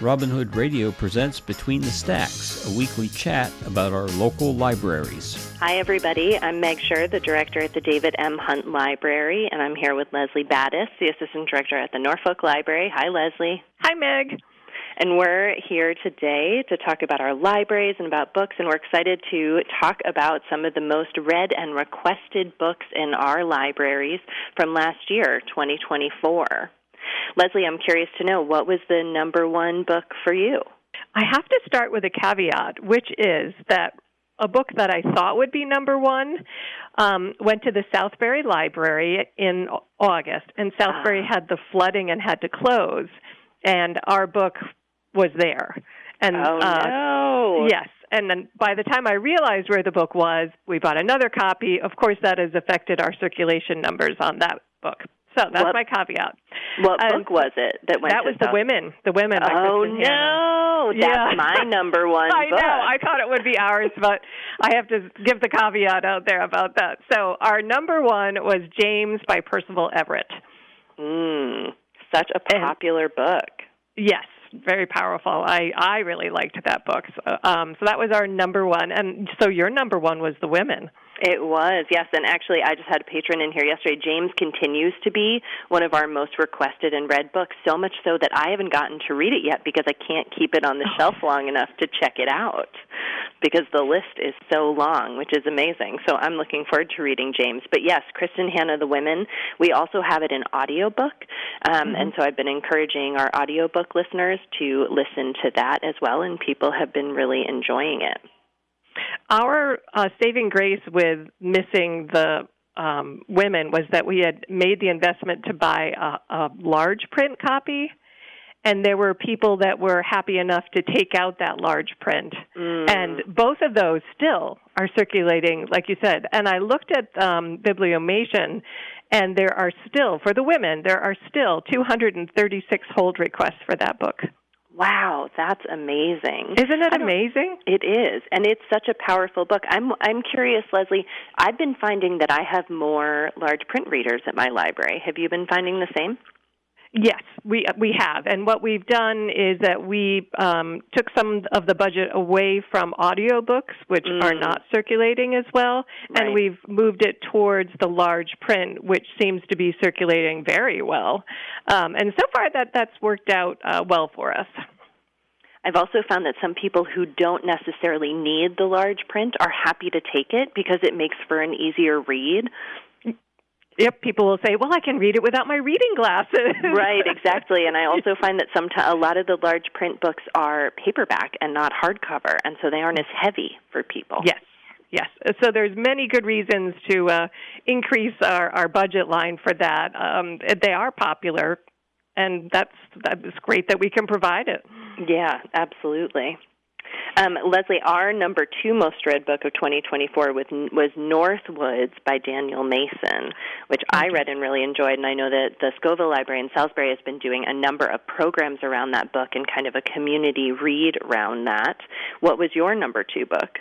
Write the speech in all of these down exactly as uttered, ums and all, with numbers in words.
Robin Hood Radio presents Between the Stacks, a weekly chat about our local libraries. Hi, everybody. I'm Meg Scher, the director at the David M. Hunt Library, and I'm here with Leslie Battis, the assistant director at the Norfolk Library. Hi, Leslie. Hi, Meg. And we're here today to talk about our libraries and about books, and we're excited to talk about some of the most read and requested books in our libraries from last year, twenty twenty-four. Leslie, I'm curious to know, what was the number one book for you? I have to start with a caveat, which is that a book that I thought would be number one um, went to the Southbury Library in August, and Southbury Ah. had the flooding and had to close, and our book was there. And, oh, uh, no. Yes. And then by the time I realized where the book was, we bought another copy. Of course, that has affected our circulation numbers on that book. So that's what, my caveat. What uh, book was it that went That to was The South- Women. The Women by Oh, Kristen Hanna. no. That's Yeah. my number one I book. know. I thought it would be ours, but I have to give the caveat out there about that. So our number one was James by Percival Everett. Mm, such a popular and, book. Yes, very powerful. I, I really liked that book. So, um, so that was our number one. And so your number one was The Women. It was, yes. And actually, I just had a patron in here yesterday. James continues to be one of our most requested and read books, so much so that I haven't gotten to read it yet because I can't keep it on the shelf long enough to check it out because the list is so long, which is amazing. So I'm looking forward to reading James. But yes, Kristen Hanna, The Women. We also have it in audiobook, um, mm-hmm. and so I've been encouraging our audiobook listeners to listen to that as well, and people have been really enjoying it. Our uh, saving grace with missing the um, Women was that we had made the investment to buy a, a large print copy, and there were people that were happy enough to take out that large print. Mm. And both of those still are circulating, like you said. And I looked at um, Bibliomation, and there are still, for The Women, there are still two hundred thirty-six hold requests for that book. Wow, that's amazing. Isn't it amazing? It is, and it's such a powerful book. I'm I'm curious, Leslie, I've been finding that I have more large print readers at my library. Have you been finding the same? Yes, we we have. And what we've done is that we um, took some of the budget away from audiobooks, which mm. are not circulating as well, right. and we've moved it towards the large print, which seems to be circulating very well. Um, and so far, that, that's worked out uh, well for us. I've also found that some people who don't necessarily need the large print are happy to take it because it makes for an easier read. Yep, people will say, well, I can read it without my reading glasses. Right, exactly. And I also find that sometimes a lot of the large print books are paperback and not hardcover, and so they aren't as heavy for people. Yes, yes. So there's many good reasons to uh, increase our, our budget line for that. Um, they are popular, and that's that's great that we can provide it. Yeah, absolutely. Um, Leslie, our number two most read book of twenty twenty-four was, was Northwoods by Daniel Mason, which I read and really enjoyed, and I know that the Scoville Library in Salisbury has been doing a number of programs around that book and kind of a community read around that. What was your number two book?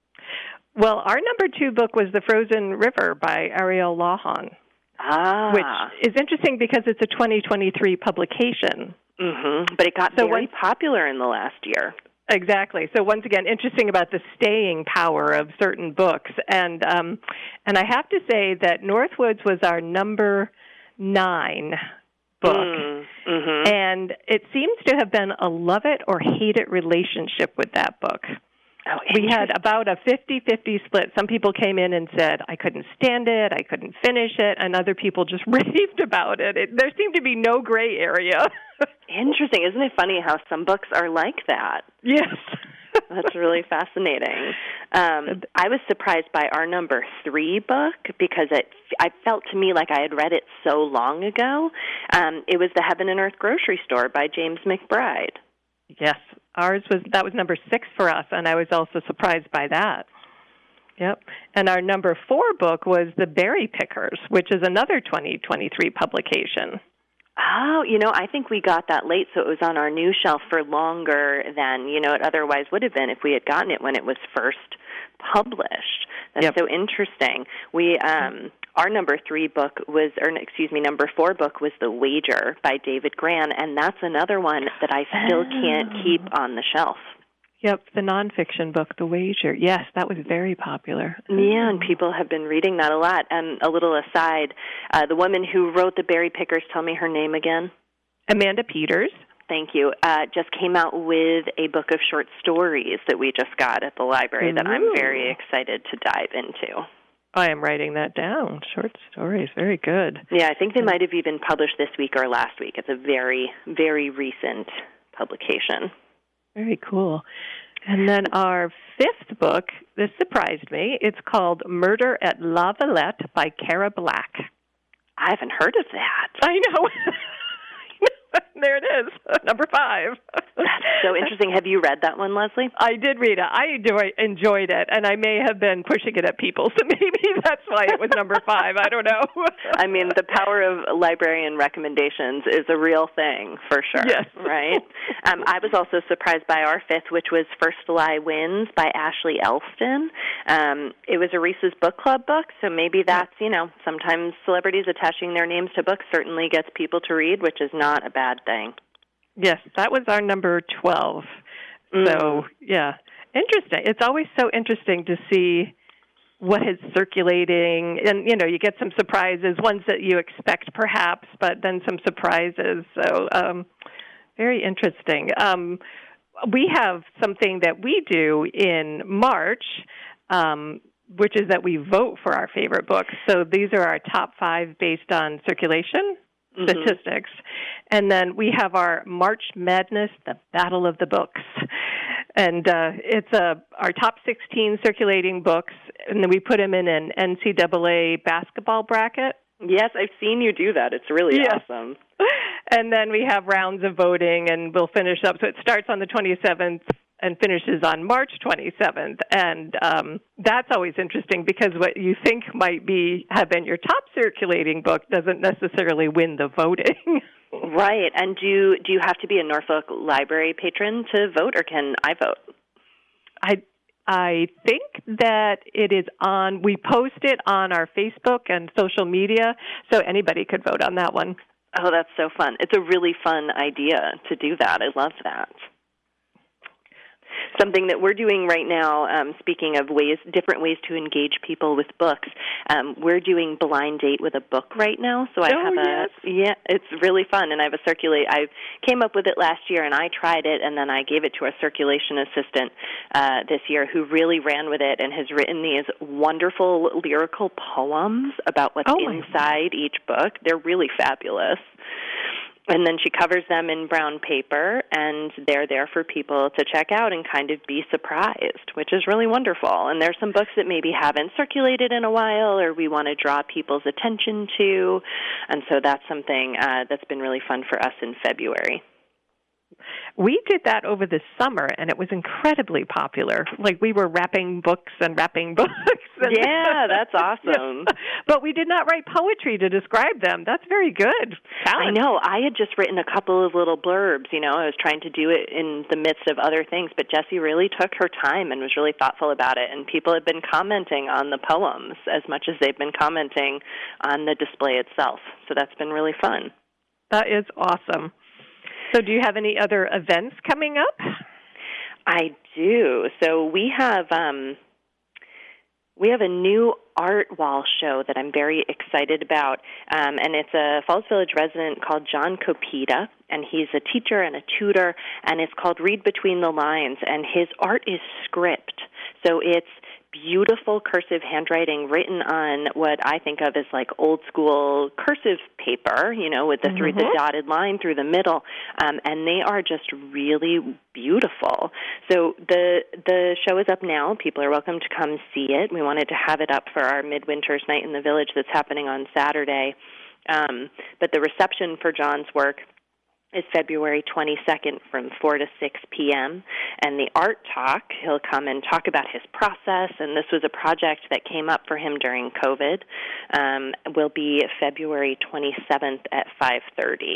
Well, our number two book was The Frozen River by Ariel Lawhon, ah. which is interesting because it's a twenty twenty-three publication. Mm-hmm. But it got so very when, popular in the last year. Exactly. So once again, interesting about the staying power of certain books. And um, and I have to say that Northwoods was our number nine book. Mm, mm-hmm. And it seems to have been a love-it or hate-it relationship with that book. Oh, we had about a fifty-fifty split. Some people came in and said, I couldn't stand it, I couldn't finish it, and other people just raved about it. it there seemed to be no gray area. Interesting. Isn't it funny how some books are like that? Yes. That's really fascinating. Um, I was surprised by our number three book because it I felt to me like I had read it so long ago. Um, it was The Heaven and Earth Grocery Store by James McBride. Yes. Ours was, that was number six for us, and I was also surprised by that. Yep. And our number four book was The Berry Pickers, which is another twenty twenty-three publication. Oh, you know, I think we got that late, so it was on our new shelf for longer than, you know, it otherwise would have been if we had gotten it when it was first published. That's yep. so interesting. We, um, our number three book was, or excuse me, number four book was The Wager by David Grann, and that's another one that I still can't keep on the shelf. Yep, the nonfiction book, The Wager. Yes, that was very popular. Yeah, and people have been reading that a lot. And a little aside, uh, the woman who wrote The Berry Pickers, tell me her name again. Amanda Peters. Thank you. Uh, just came out with a book of short stories that we just got at the library that I'm very excited to dive into. I am writing that down. Short stories, very good. Yeah, I think they might have even published this week or last week. It's a very, very recent publication. Very cool. And then our fifth book, this surprised me. It's called Murder at La Valette by Cara Black. I haven't heard of that. I know. There it is, number five. That's so interesting. Have you read that one, Leslie? I did read it. I enjoyed it, and I may have been pushing it at people, so maybe that's why it was number five. I don't know. I mean, the power of librarian recommendations is a real thing, for sure. Yes. Right? Um, I was also surprised by our fifth, which was First Lie Wins by Ashley Elston. Um, it was a Reese's Book Club book, so maybe that's, you know, sometimes celebrities attaching their names to books certainly gets people to read, which is not a bad thing. Yes, that was our number twelve. Mm. So, yeah, interesting. It's always so interesting to see what is circulating. And, you know, you get some surprises, ones that you expect perhaps, but then some surprises. So, um, very interesting. Um, we have something that we do in March, um, which is that we vote for our favorite books. So these are our top five based on circulation statistics. Mm-hmm. And then we have our March Madness, the Battle of the Books. And uh, it's uh, our top sixteen circulating books, and then we put them in an N C double A basketball bracket. Yes, I've seen you do that. It's really yes. awesome. And then we have rounds of voting, and we'll finish up. So it starts on the twenty-seventh and finishes on March twenty-seventh. And um, that's always interesting because what you think might be have been your top circulating book doesn't necessarily win the voting. Right. And do do you have to be a Norfolk Library patron to vote, or can I vote? I I think that it is on, we post it on our Facebook and social media, so anybody could vote on that one. Oh, that's so fun. It's a really fun idea to do that. I love that. Something that we're doing right now, um, speaking of ways, different ways to engage people with books, um, we're doing Blind Date with a Book right now. So I oh, have a, yes. yeah, it's really fun, and I have a circulate. I came up with it last year, and I tried it, and then I gave it to our circulation assistant uh, this year, who really ran with it and has written these wonderful lyrical poems about what's oh, inside each book. They're really fabulous. And then she covers them in brown paper, and they're there for people to check out and kind of be surprised, which is really wonderful. And there's some books that maybe haven't circulated in a while or we want to draw people's attention to, and so that's something uh, that's been really fun for us in February. We did that over the summer, and it was incredibly popular. Like, we were wrapping books and wrapping books. And yeah, that's awesome. Yeah. But we did not write poetry to describe them. That's very good. I Talent. know. I had just written a couple of little blurbs. You know, I was trying to do it in the midst of other things, but Jessie really took her time and was really thoughtful about it, and people have been commenting on the poems as much as they've been commenting on the display itself. So that's been really fun. That is awesome. So do you have any other events coming up? I do. So we have um, we have a new art wall show that I'm very excited about, um, and it's a Falls Village resident called John Copita, and he's a teacher and a tutor, and it's called Read Between the Lines, and his art is script. So it's beautiful cursive handwriting written on what I think of as like old school cursive paper, you know, with the mm-hmm. through the dotted line through the middle, um, and they are just really beautiful. So the the show is up now. People are welcome to come see it. We wanted to have it up for our Midwinter's Night in the Village that's happening on Saturday, um, but the reception for John's work is February twenty-second from four to six p.m., and the Art Talk, he'll come and talk about his process, and this was a project that came up for him during COVID, um, will be February twenty-seventh at five thirty.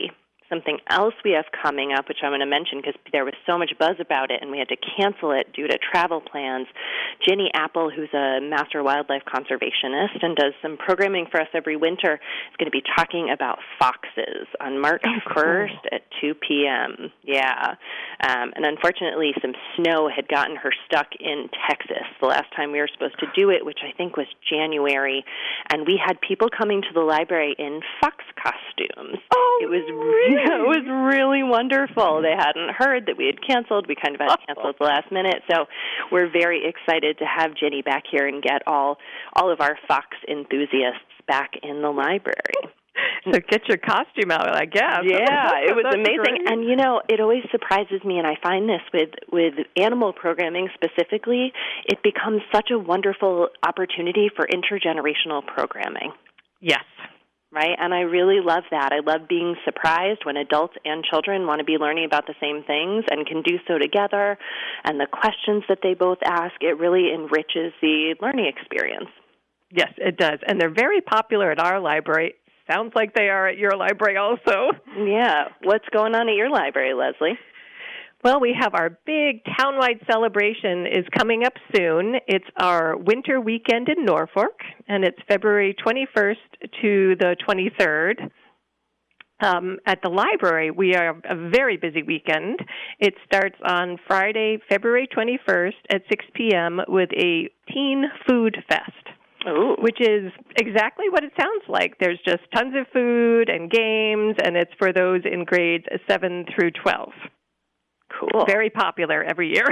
something else we have coming up, which I'm going to mention because there was so much buzz about it and we had to cancel it due to travel plans. Ginny Apple, who's a master wildlife conservationist and does some programming for us every winter, is going to be talking about foxes on March first at two p.m. Yeah. Um, and unfortunately, some snow had gotten her stuck in Texas the last time we were supposed to do it, which I think was January. And we had people coming to the library in fox costumes. Oh, it was really? It was really wonderful. They hadn't heard that we had canceled. We kind of had to cancel at the last minute. So we're very excited to have Ginny back here and get all all of our fox enthusiasts back in the library. So get your costume out, I guess. Yeah, it was That's amazing. great. And, you know, it always surprises me, and I find this with, with animal programming specifically, it becomes such a wonderful opportunity for intergenerational programming. Yes. Right? And I really love that. I love being surprised when adults and children want to be learning about the same things and can do so together. And the questions that they both ask, it really enriches the learning experience. Yes, it does. And they're very popular at our library. Sounds like they are at your library also. Yeah. What's going on at your library, Leslie? Well, we have our big townwide celebration is coming up soon. It's our winter weekend in Norfolk, and it's February twenty-first to the twenty-third. Um, at the library, we are a very busy weekend. It starts on Friday, February twenty-first at six p.m. with a teen food fest. Ooh. Which is exactly what it sounds like. There's just tons of food and games, and it's for those in grades seven through twelve. Cool. Very popular every year.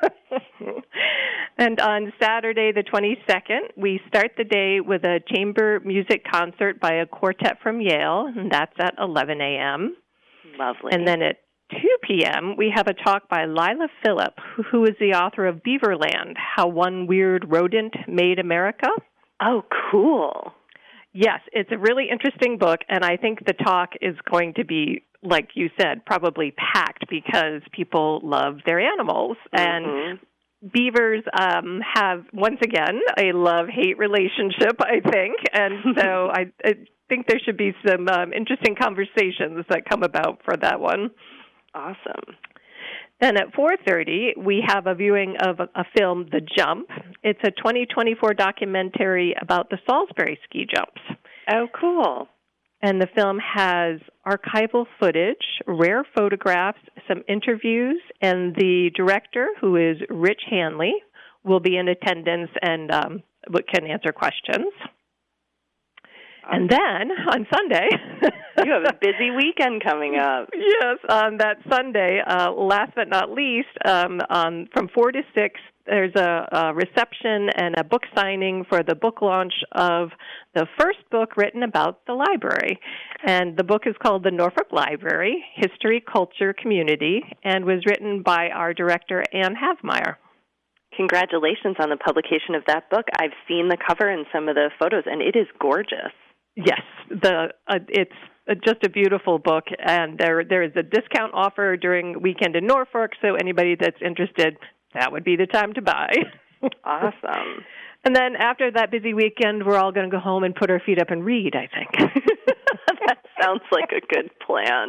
And on Saturday the twenty-second, we start the day with a chamber music concert by a quartet from Yale, and that's at eleven a.m. Lovely. And then at two p.m., we have a talk by Lila Phillip, who is the author of Beaverland, How One Weird Rodent Made America. Oh, cool. Yes, it's a really interesting book, and I think the talk is going to be, like you said, probably packed because people love their animals. Mm-hmm. And beavers um, have, once again, a love-hate relationship, I think. And so I, I think there should be some um, interesting conversations that come about for that one. Awesome. Then at four thirty, we have a viewing of a, a film, The Jump. It's a twenty twenty-four documentary about the Salisbury ski jumps. Oh, cool. And the film has archival footage, rare photographs, some interviews, and the director, who is Rich Hanley, will be in attendance and um, can answer questions. And then on Sunday, you have a busy weekend coming up. Yes, on that Sunday, uh, last but not least, um, on from four to six, there's a, a reception and a book signing for the book launch of the first book written about the library. And the book is called The Norfolk Library, History, Culture, Community, and was written by our director, Anne Havmeyer. Congratulations on the publication of that book. I've seen the cover and some of the photos, and it is gorgeous. Yes, the uh, it's just a beautiful book, and there there is a discount offer during weekend in Norfolk, so anybody that's interested, that would be the time to buy. Awesome. And then after that busy weekend, we're all going to go home and put our feet up and read, I think. That sounds like a good plan.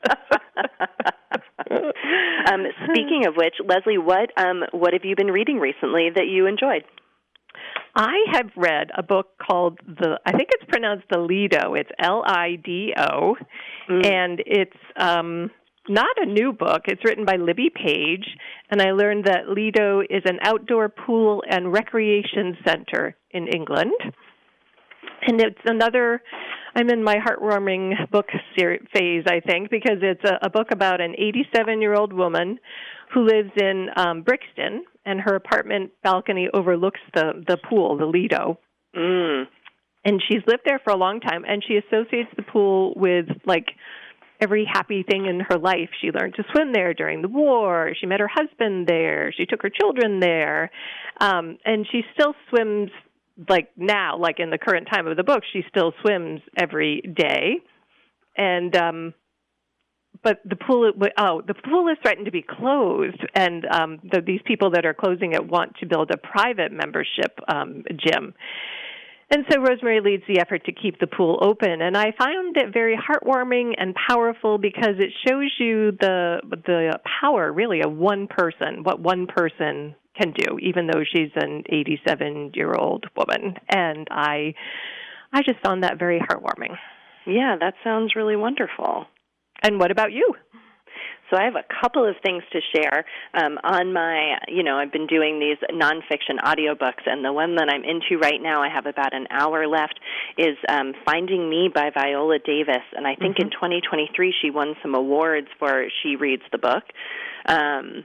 um, speaking of which, Leslie, what um, what have you been reading recently that you enjoyed? I have read a book called, the I think it's pronounced the Lido. It's L I D O, mm. and it's um, not a new book. It's written by Libby Page, and I learned that Lido is an outdoor pool and recreation center in England. And it's another, I'm in my heartwarming book series phase, I think, because it's a, a book about an eighty-seven-year-old woman who lives in um, Brixton, and her apartment balcony overlooks the, the pool, the Lido. Mm. And she's lived there for a long time, and she associates the pool with, like, every happy thing in her life. She learned to swim there during the war. She met her husband there. She took her children there. Um, and she still swims, like now, like in the current time of the book, she still swims every day. And um But the pool, oh, the pool is threatened to be closed, and um, the, these people that are closing it want to build a private membership um, gym. And so Rosemary leads the effort to keep the pool open, and I found it very heartwarming and powerful because it shows you the the power, really, of one person, what one person can do, even though she's an eighty-seven-year-old woman. And I, I just found that very heartwarming. Yeah, that sounds really wonderful. And what about you? So I have a couple of things to share. Um, on my, you know, I've been doing these nonfiction audiobooks, and the one that I'm into right now, I have about an hour left, is um, Finding Me by Viola Davis. And I think mm-hmm. in twenty twenty-three she won some awards for She Reads the Book, um,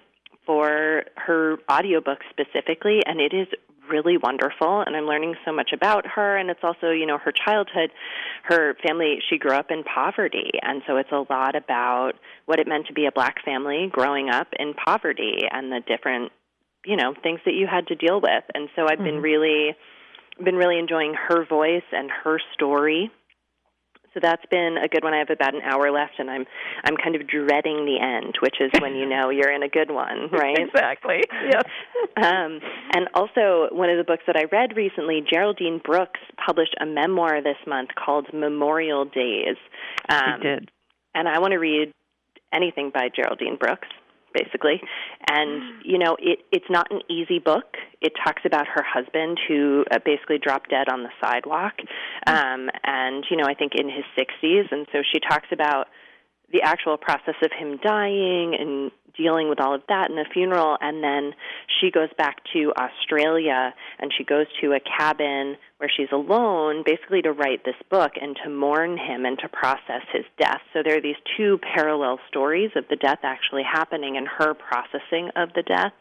for her audiobook specifically, and it is really wonderful, and I'm learning so much about her, and it's also, you know, her childhood, her family, she grew up in poverty, and so it's a lot about what it meant to be a black family growing up in poverty and the different, you know, things that you had to deal with. And so I've mm-hmm. been really, been really enjoying her voice and her story. So that's been a good one. I have about an hour left, and I'm I'm kind of dreading the end, which is when you know you're in a good one, right? Exactly. Yes. um, and also, one of the books that I read recently, Geraldine Brooks published a memoir this month called Memorial Days. Um, she did. And I want to read anything by Geraldine Brooks, basically. And, you know, it, it's not an easy book. It talks about her husband who uh, basically dropped dead on the sidewalk, um, and, you know, I think in his sixties. And so she talks about the actual process of him dying and dealing with all of that in the funeral. And then she goes back to Australia, and she goes to a cabin where she's alone, basically to write this book and to mourn him and to process his death. So there are these two parallel stories of the death actually happening and her processing of the death.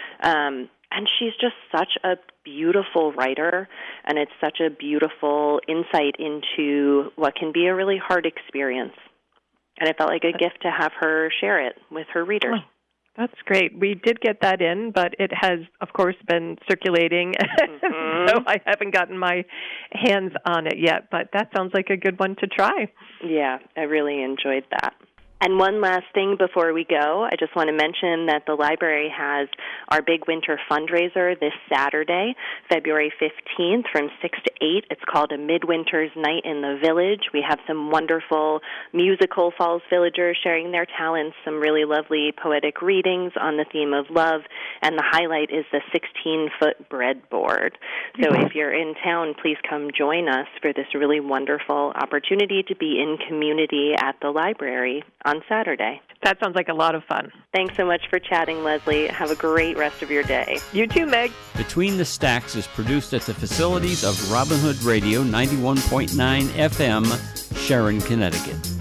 Um, and she's just such a beautiful writer, and it's such a beautiful insight into what can be a really hard experience. And it felt like a gift to have her share it with her readers. Oh, that's great. We did get that in, but it has, of course, been circulating, mm-hmm. so I haven't gotten my hands on it yet. But that sounds like a good one to try. Yeah, I really enjoyed that. And one last thing before we go, I just want to mention that the library has our big winter fundraiser this Saturday, February fifteenth, from six to eight. It's called A Midwinter's Night in the Village. We have some wonderful musical Falls Villagers sharing their talents, some really lovely poetic readings on the theme of love, and the highlight is the sixteen-foot breadboard. So if you're in town, please come join us for this really wonderful opportunity to be in community at the library on Saturday. That sounds like a lot of fun. Thanks so much for chatting, Leslie. Have a great rest of your day. You too, Meg. Between the Stacks is produced at the facilities of Robin Hood Radio ninety-one point nine F M, Sharon, Connecticut.